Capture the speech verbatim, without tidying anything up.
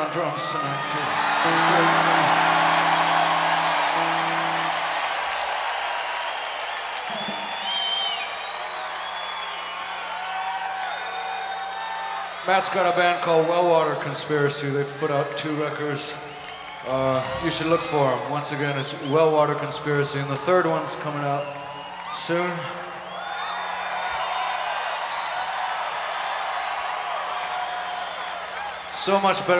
on drums tonight too. Matt's got a band called Wellwater Conspiracy. They've put out two records. Uh, you should look for them. Once again, it's Wellwater Conspiracy, and the third one's coming out soon. So much better.